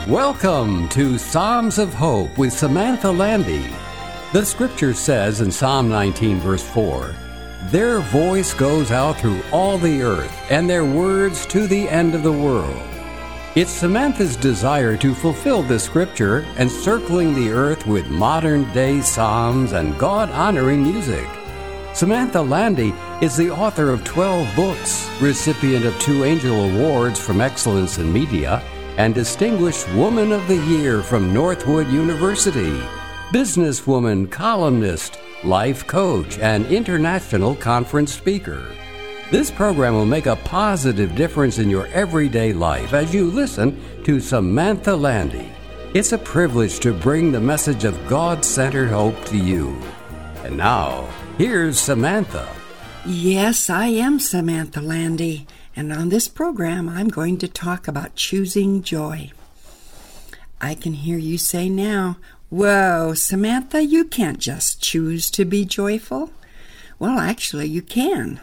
Welcome to Psalms of Hope with Samantha Landy. The scripture says in Psalm 19, verse 4, "Their voice goes out through all the earth, and their words to the end of the world." It's Samantha's desire to fulfill this scripture, encircling the earth with modern-day psalms and God-honoring music. Samantha Landy is the author of 12 books, recipient of 2 Angel Awards from Excellence in Media, and Distinguished Woman of the Year from Northwood University, businesswoman, columnist, life coach, and international conference speaker. This program will make a positive difference in your everyday life as you listen to Samantha Landy. It's a privilege to bring the message of God-centered hope to you. And now, here's Samantha. Yes, I am Samantha Landy, and on this program I'm going to talk about choosing joy. I can hear you say now, "Whoa, Samantha, you can't just choose to be joyful." Well, actually, you can.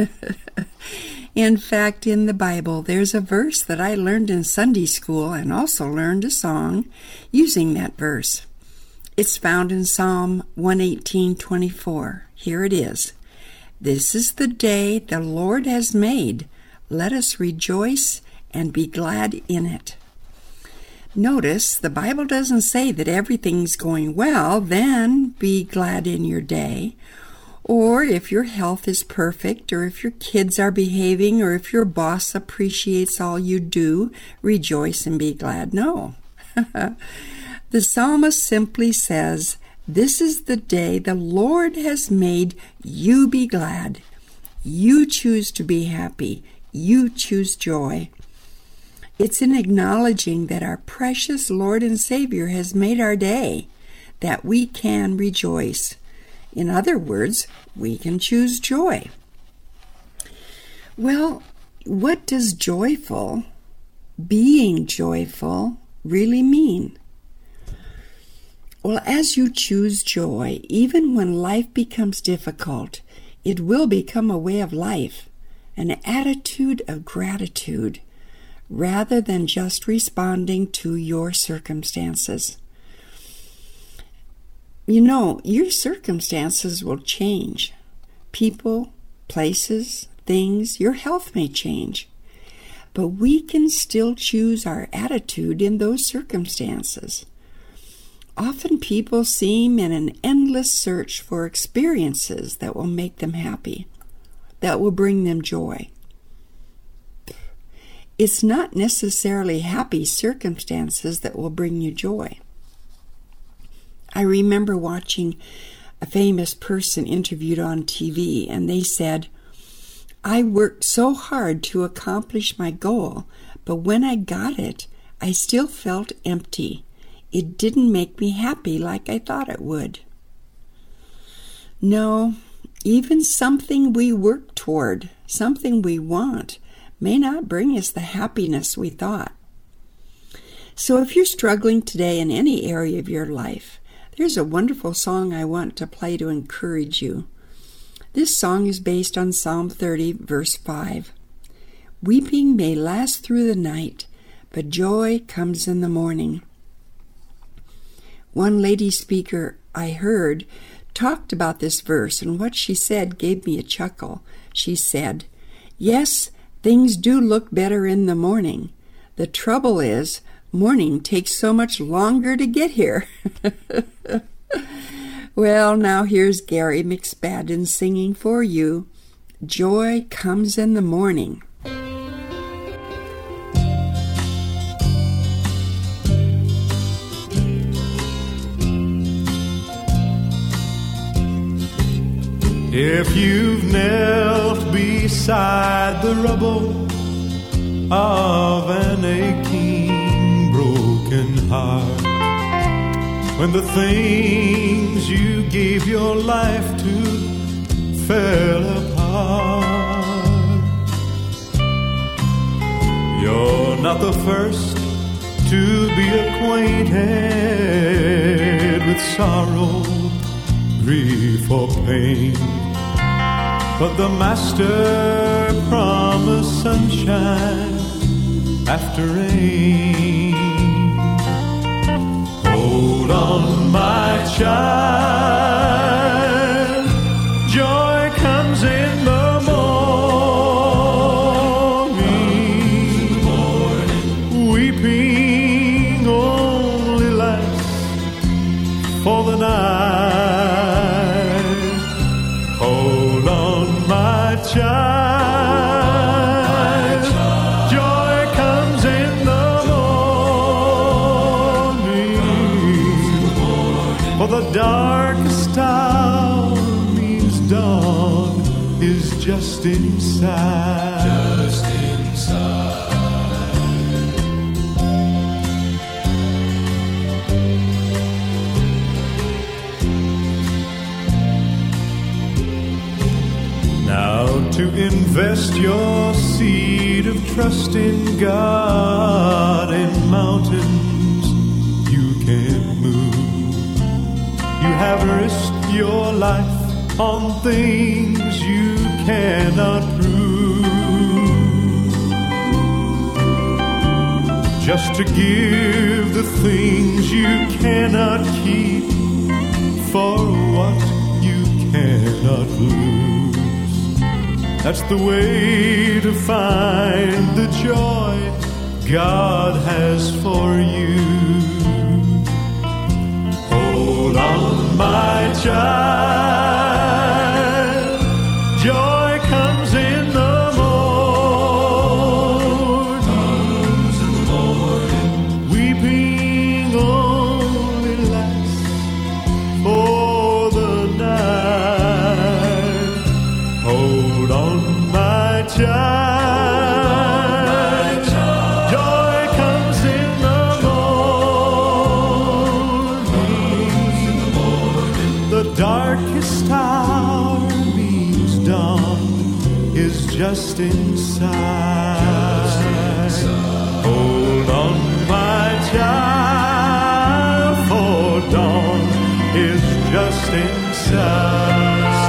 In fact, in the Bible, there's a verse that I learned in Sunday school and also learned a song using that verse. It's found in Psalm 118:24. Here it is. "This is the day the Lord has made. Let us rejoice and be glad in it." Notice, the Bible doesn't say that everything's going well, then be glad in your day. Or if your health is perfect, or if your kids are behaving, or if your boss appreciates all you do, rejoice and be glad. No. The psalmist simply says, "This is the day the Lord has made. You be glad. You choose to be happy. You choose joy." It's in acknowledging that our precious Lord and Savior has made our day that we can rejoice. In other words, we can choose joy. Well, what does being joyful, really mean? Well, as you choose joy, even when life becomes difficult, it will become a way of life, an attitude of gratitude, rather than just responding to your circumstances. You know, your circumstances will change. People, places, things, your health may change. But we can still choose our attitude in those circumstances. Often people seem in an endless search for experiences that will make them happy, that will bring them joy. It's not necessarily happy circumstances that will bring you joy. I remember watching a famous person interviewed on TV, and they said, "I worked so hard to accomplish my goal, but when I got it, I still felt empty. It didn't make me happy like I thought it would." No, even something we work toward, something we want, may not bring us the happiness we thought. So if you're struggling today in any area of your life, there's a wonderful song I want to play to encourage you. This song is based on Psalm 30, verse 5. "Weeping may last through the night, but joy comes in the morning." One lady speaker I heard talked about this verse, and what she said gave me a chuckle. She said, "Yes, things do look better in the morning. The trouble is, morning takes so much longer to get here." Well, now here's Gary McSpadden singing for you, "Joy Comes in the Morning." If you've knelt beside the rubble of an aching, broken heart, when the things you gave your life to fell apart, you're not the first to be acquainted with sorrow, grief, or pain. But the Master promised sunshine after rain. Hold on, my child, joy comes in the morning. Weeping only lasts for the night. Hold on, my child, joy comes in the morning. For the darkest hour means dawn is just inside. Just inside. Now to invest your seed of trust in God in mountains you can't move. You have risked your life on things you cannot prove, just to give the things you cannot keep for what you cannot lose. That's the way to find the joy God has for you. Hold on, my child, joy comes in the morning. Weeping only lasts for the night. Hold on, my child, joy comes in the morning. The darkest hour means dawn is just inside. Hold on, my child, for dawn is just inside.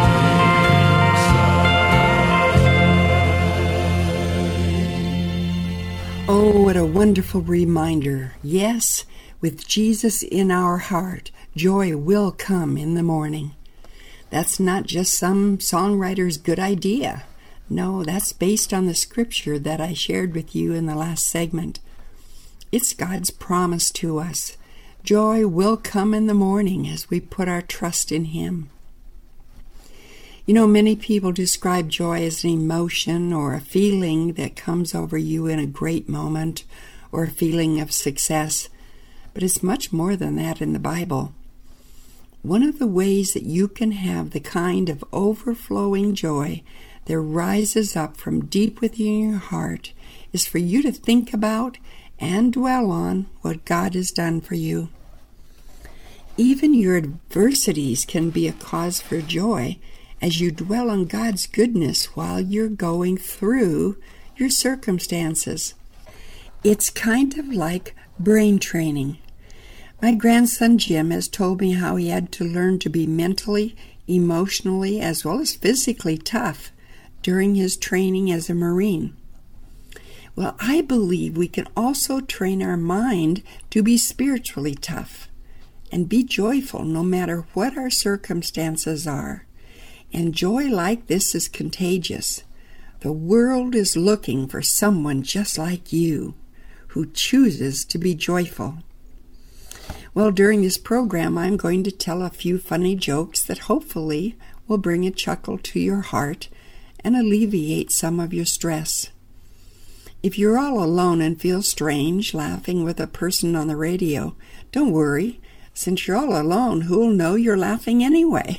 Oh, what a wonderful reminder. Yes, with Jesus in our heart, joy will come in the morning. That's not just some songwriter's good idea. No, that's based on the scripture that I shared with you in the last segment. It's God's promise to us. Joy will come in the morning as we put our trust in Him. You know, many people describe joy as an emotion or a feeling that comes over you in a great moment or a feeling of success, but it's much more than that in the Bible. One of the ways that you can have the kind of overflowing joy that rises up from deep within your heart is for you to think about and dwell on what God has done for you. Even your adversities can be a cause for joy as you dwell on God's goodness while you're going through your circumstances. It's kind of like brain training. My grandson Jim has told me how he had to learn to be mentally, emotionally, as well as physically tough during his training as a Marine. Well, I believe we can also train our mind to be spiritually tough and be joyful no matter what our circumstances are. And joy like this is contagious. The world is looking for someone just like you who chooses to be joyful. Well, during this program, I'm going to tell a few funny jokes that hopefully will bring a chuckle to your heart and alleviate some of your stress. If you're all alone and feel strange laughing with a person on the radio, don't worry. Since you're all alone, who'll know you're laughing anyway?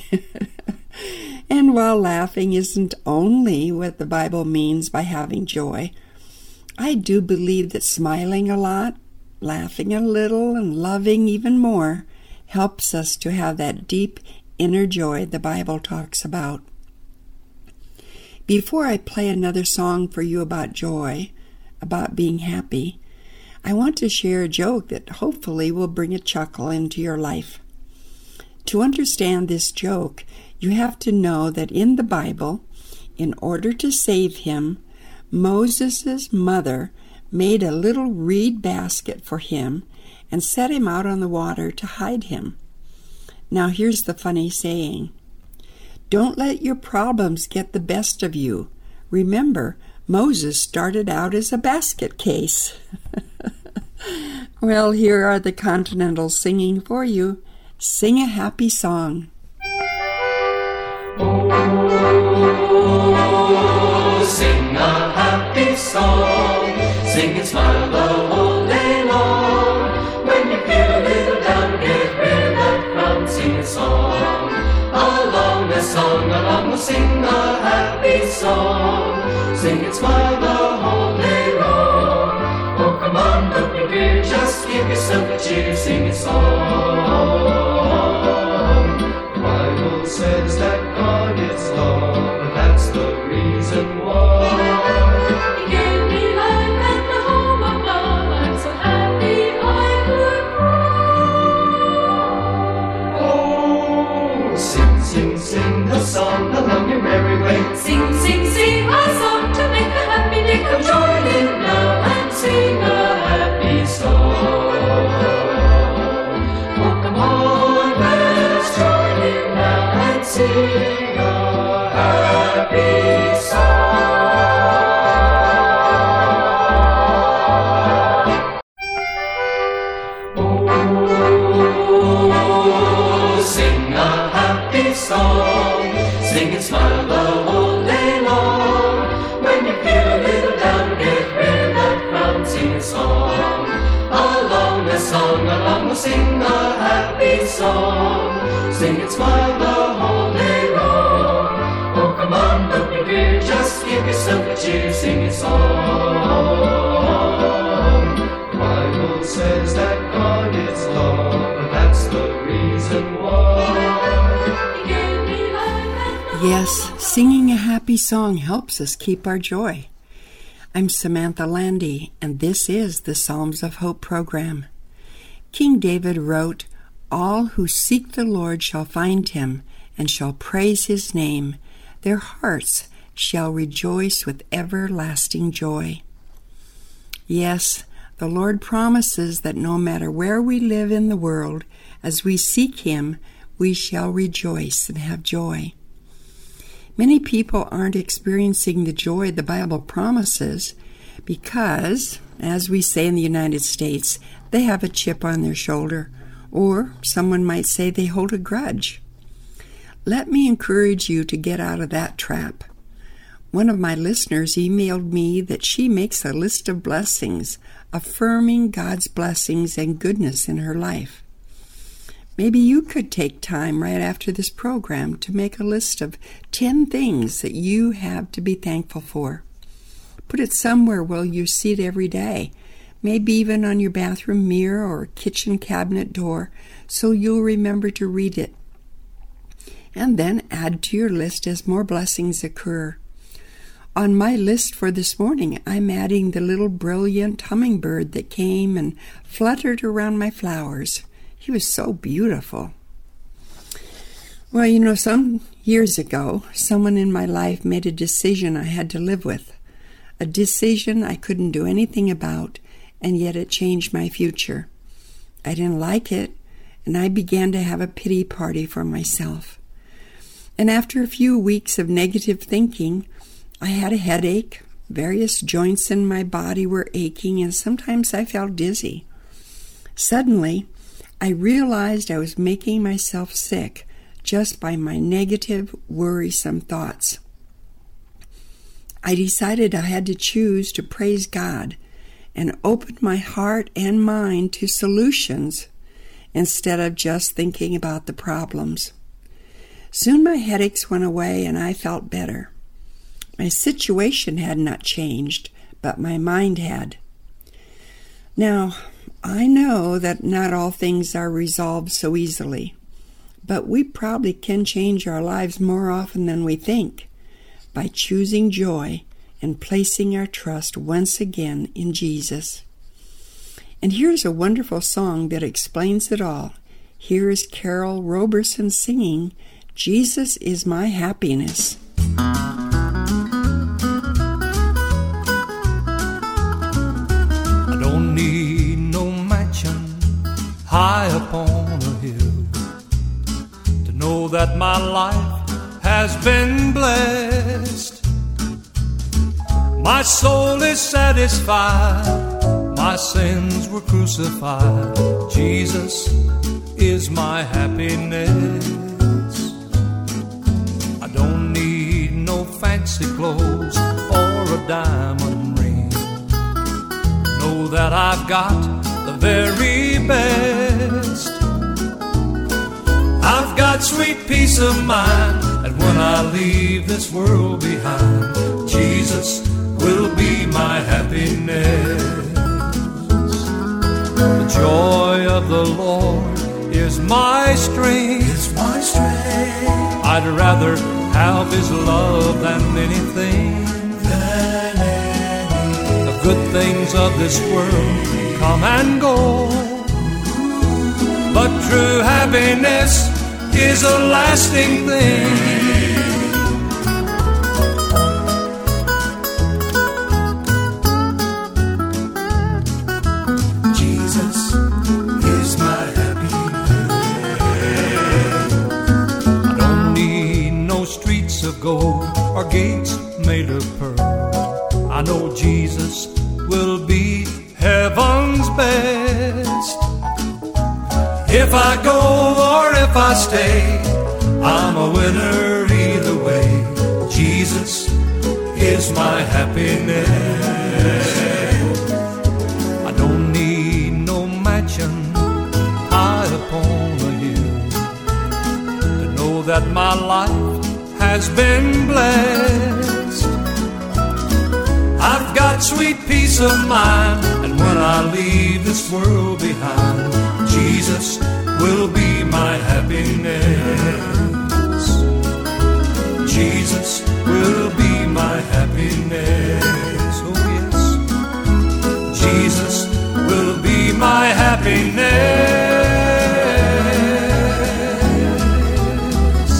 And while laughing isn't only what the Bible means by having joy, I do believe that smiling a lot, laughing a little, and loving even more helps us to have that deep inner joy the Bible talks about. Before I play another song for you about joy, about being happy, I want to share a joke that hopefully will bring a chuckle into your life. To understand this joke, you have to know that in the Bible, in order to save him, Moses' mother made a little reed basket for him and set him out on the water to hide him. Now here's the funny saying. Don't let your problems get the best of you. Remember, Moses started out as a basket case. Well, here are the Continentals singing for you. Sing a happy song. Oh, sing a happy song. Sing and smile the whole day long. When you feel a little down, get rid of that frown. Sing a song. Along the song, along we'll sing a happy song. Sing and smile the whole day long. Oh, come on, don't be weird, just give yourself a cheer. Sing a song. The Bible says that God is love, and that's the reason why. He gave me life and the home of love. I'm so happy I could cry. Oh, sing, sing, sing a song along your merry way. Sing, sing, sing a song to make a happy day. Come join in now and sing a happy song. Oh, come on, let's join in now and sing a happy song. Oh, sing a happy song. Sing and smile the whole day long. When you feel a little down, get rid of that frown. Sing a song. Along the song, along we'll sing a happy song. Sing and smile the whole day long. Oh, come on, don't be weird, just give yourself a cheer. Sing a song. The Bible says that God is love, and that's the reason why. He gave me life and Yes, singing a happy song helps us keep our joy. I'm Samantha Landy, and this is the Psalms of Hope program. King David wrote, "All who seek the Lord shall find him, and shall praise his name. Their hearts shall rejoice with everlasting joy." Yes, the Lord promises that no matter where we live in the world, as we seek him, we shall rejoice and have joy. Many people aren't experiencing the joy the Bible promises because, as we say in the United States, they have a chip on their shoulder, or someone might say they hold a grudge. Let me encourage you to get out of that trap. One of my listeners emailed me that she makes a list of blessings, affirming God's blessings and goodness in her life. Maybe you could take time right after this program to make a list of 10 things that you have to be thankful for. Put it somewhere where you see it every day, maybe even on your bathroom mirror or kitchen cabinet door, so you'll remember to read it. And then add to your list as more blessings occur. On my list for this morning, I'm adding the little brilliant hummingbird that came and fluttered around my flowers. He was so beautiful. Well, some years ago, someone in my life made a decision I had to live with. A decision I couldn't do anything about, and yet it changed my future. I didn't like it, and I began to have a pity party for myself. And after a few weeks of negative thinking, I had a headache, various joints in my body were aching, and sometimes I felt dizzy. Suddenly, I realized I was making myself sick just by my negative, worrisome thoughts. I decided I had to choose to praise God and open my heart and mind to solutions instead of just thinking about the problems. Soon my headaches went away and I felt better. My situation had not changed, but my mind had. Now, I know that not all things are resolved so easily, but we probably can change our lives more often than we think by choosing joy and placing our trust once again in Jesus. And here's a wonderful song that explains it all. Here is Carol Roberson singing, "Jesus is My Happiness." I don't need no mansion been blessed. My soul is satisfied, my sins were crucified. Jesus is my happiness. I don't need no fancy clothes or a diamond ring. Know that I've got the very best. I've got sweet peace of mind, and when I leave this world behind, Jesus will be my happiness. The joy of the Lord is my strength. It's my strength. I'd rather have His love than anything. The good things of this world come and go, but true happiness is a lasting thing. Jesus is my happiness. I don't need no streets of gold or gates made of pearl. I know Jesus will be heaven's best. If I go or if I stay, I'm a winner either way. Jesus is my happiness. I don't need no mansion high upon a hill to know that my life has been blessed. I've got sweet peace of mind, and when I leave this world behind, Jesus will be my happiness. Jesus will be my happiness. Oh yes, Jesus will be my happiness.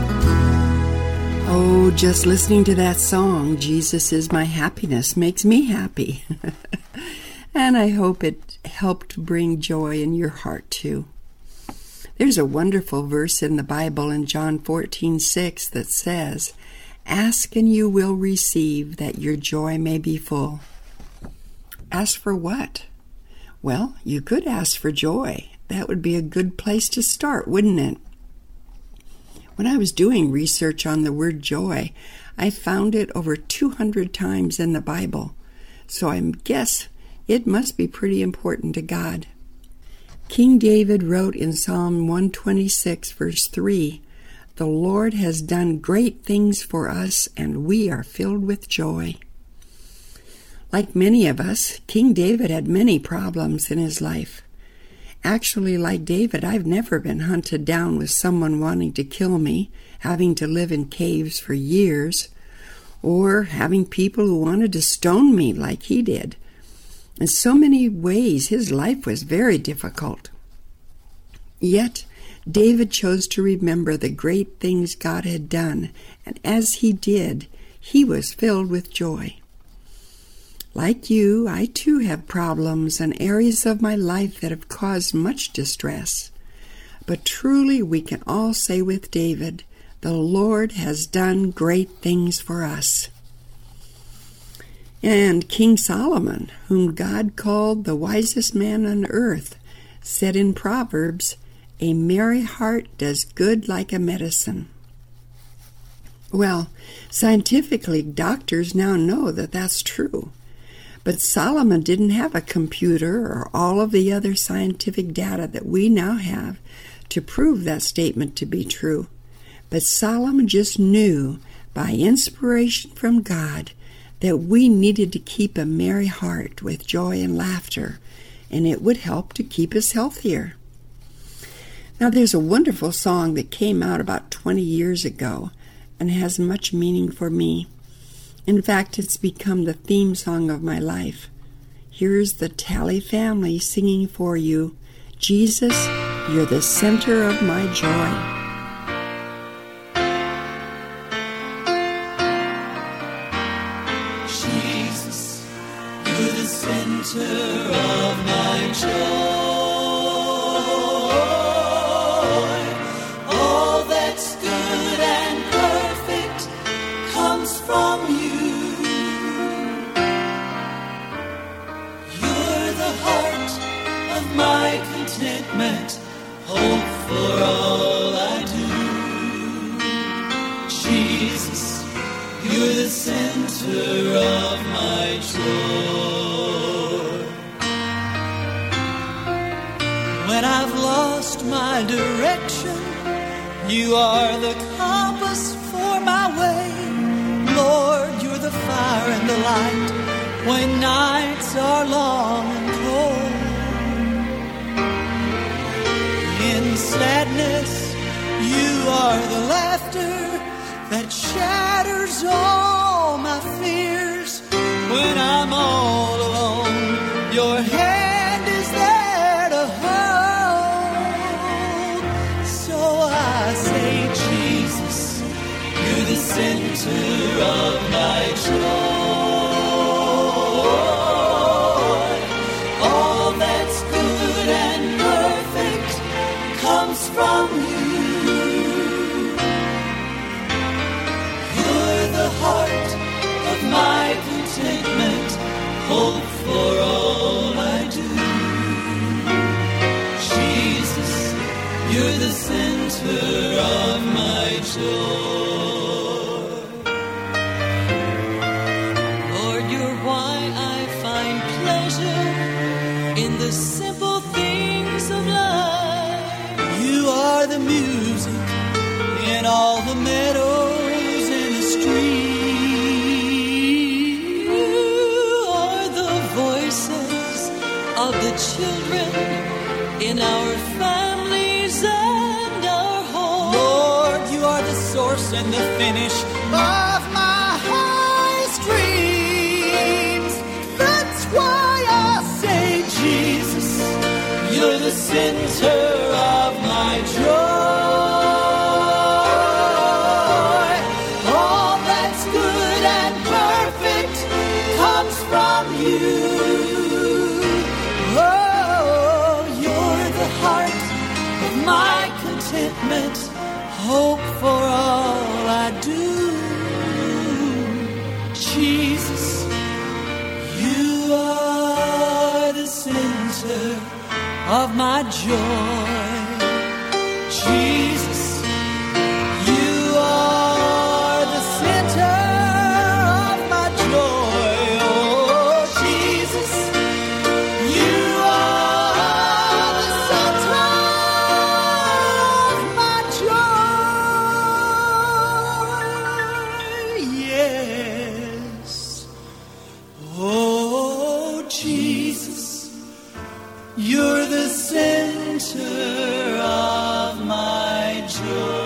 Oh, just listening to that song, Jesus is my happiness, makes me happy. And I hope it helped bring joy in your heart too. There's a wonderful verse in the Bible in John 14:6 that says, "Ask and you will receive, that your joy may be full." Ask for what? Well, you could ask for joy. That would be a good place to start, wouldn't it? When I was doing research on the word joy, I found it over 200 times in the Bible. So I guess it must be pretty important to God. King David wrote in Psalm 126, verse 3, "The Lord has done great things for us, and we are filled with joy." Like many of us, King David had many problems in his life. Actually, like David, I've never been hunted down with someone wanting to kill me, having to live in caves for years, or having people who wanted to stone me like he did. In so many ways, his life was very difficult. Yet, David chose to remember the great things God had done, and as he did, he was filled with joy. Like you, I too have problems and areas of my life that have caused much distress. But truly we can all say with David, "The Lord has done great things for us." And King Solomon, whom God called the wisest man on earth, said in Proverbs, "A merry heart does good like a medicine." Well, scientifically, doctors now know that that's true. But Solomon didn't have a computer or all of the other scientific data that we now have to prove that statement to be true. But Solomon just knew, by inspiration from God, that we needed to keep a merry heart with joy and laughter, and it would help to keep us healthier. Now, there's a wonderful song that came out about 20 years ago and has much meaning for me. In fact, it's become the theme song of my life. Here's the Talley family singing for you, "Jesus, you're the center of my joy." Jesus, you're the center of my joy. All that's good and perfect from you. You're the heart of my contentment, hope for all I do. Jesus, you're the center of my joy. When I've lost my direction, you are the compass for my way. Lord, you're the fire and the light when nights are long and cold. In sadness, you are the laughter that shatters all my fears. When I'm all alone, your hand is there to hold. So I say, Jesus, you're the center of my joy. All that's good and perfect comes from you. You're the heart of my contentment, hope for all I do. Jesus, you're the center of my joy. Lord, you're why I find pleasure in the simple things of life. You are the music in all the meadows and the streams. You are the voices of the children in our families and our homes. Lord, you are the source and the finish of my highest dreams. That's why I say, Jesus, you're the center of my joy. All that's good and perfect comes from you. Oh, you're the heart of my contentment, hope for all I do. Jesus, you are the center of my joy. Jesus, you are the center of my joy. Oh, Jesus, you are the center of my joy. Yes. Oh, Jesus, you're the center of my joy.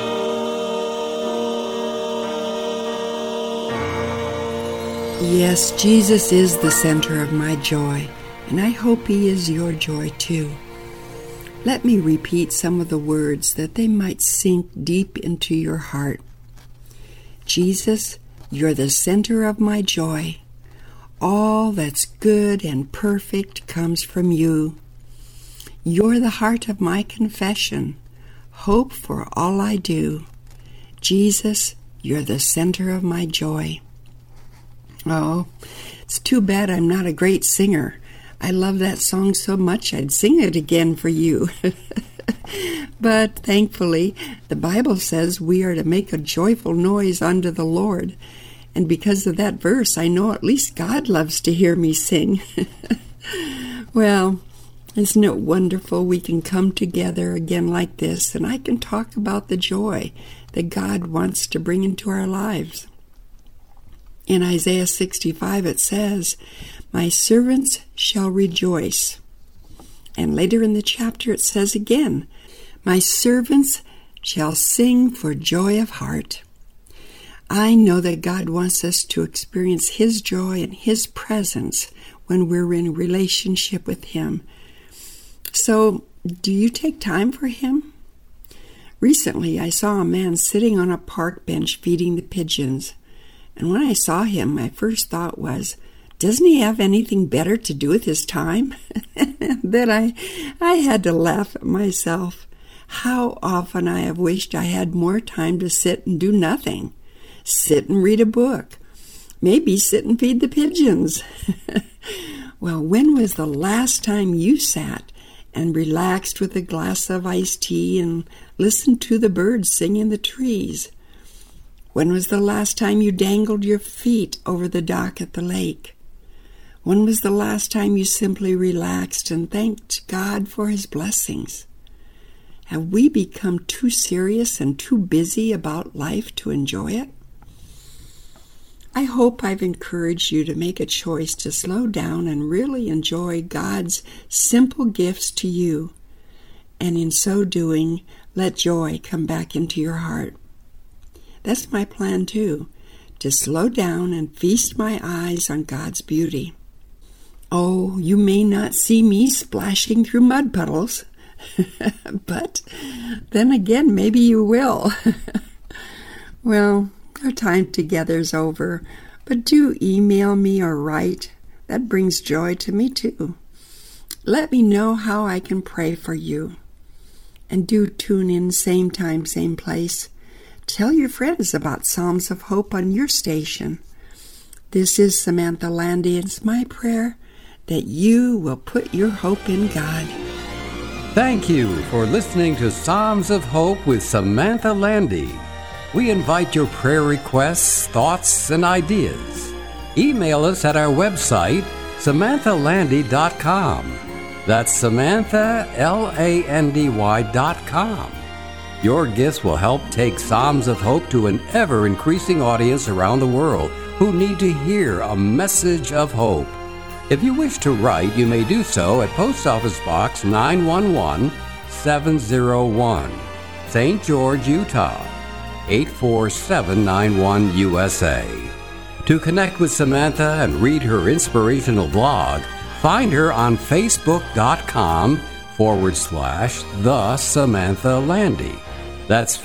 Yes, Jesus is the center of my joy, and I hope He is your joy too. Let me repeat some of the words that they might sink deep into your heart. Jesus, you're the center of my joy. All that's good and perfect comes from you. You're the heart of my confession, hope for all I do. Jesus, you're the center of my joy. Oh, it's too bad I'm not a great singer. I love that song so much I'd sing it again for you. But thankfully, the Bible says we are to make a joyful noise unto the Lord. And because of that verse, I know at least God loves to hear me sing. Well, isn't it wonderful we can come together again like this, and I can talk about the joy that God wants to bring into our lives. In Isaiah 65 it says, "My servants shall rejoice." And later in the chapter it says again, "My servants shall sing for joy of heart." I know that God wants us to experience His joy and His presence when we're in a relationship with Him. So, do you take time for Him? Recently, I saw a man sitting on a park bench feeding the pigeons. And when I saw him, my first thought was, doesn't he have anything better to do with his time? Then I had to laugh at myself. How often I have wished I had more time to sit and do nothing. Sit and read a book, Maybe sit and feed the pigeons. Well, when was the last time you sat and relaxed with a glass of iced tea and listened to the birds sing in the trees? When was the last time you dangled your feet over the dock at the lake? When was the last time you simply relaxed and thanked God for His blessings? Have we become too serious and too busy about life to enjoy it? I hope I've encouraged you to make a choice to slow down and really enjoy God's simple gifts to you, and in so doing, let joy come back into your heart. That's my plan too, to slow down and feast my eyes on God's beauty. Oh, you may not see me splashing through mud puddles, but then again, maybe you will. Well, our time together's over, but do email me or write. That brings joy to me too. Let me know how I can pray for you. And do tune in same time, same place. Tell your friends about Psalms of Hope on your station. This is Samantha Landy, and it's my prayer that you will put your hope in God. Thank you for listening to Psalms of Hope with Samantha Landy. We invite your prayer requests, thoughts, and ideas. Email us at our website, SamanthaLandy.com. That's SamanthaLandy.com. Your gifts will help take Psalms of Hope to an ever-increasing audience around the world who need to hear a message of hope. If you wish to write, you may do so at Post Office Box 911-701, St. George, Utah, 84791 USA. To connect with Samantha and read her inspirational blog, find her on Facebook.com/The Samantha Landy. That's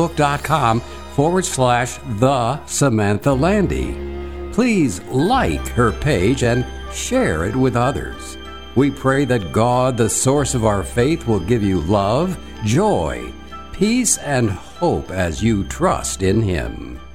Facebook.com/The Samantha Landy. Please like her page and share it with others. We pray that God, the source of our faith, will give you love, joy, peace, and hope as you trust in Him.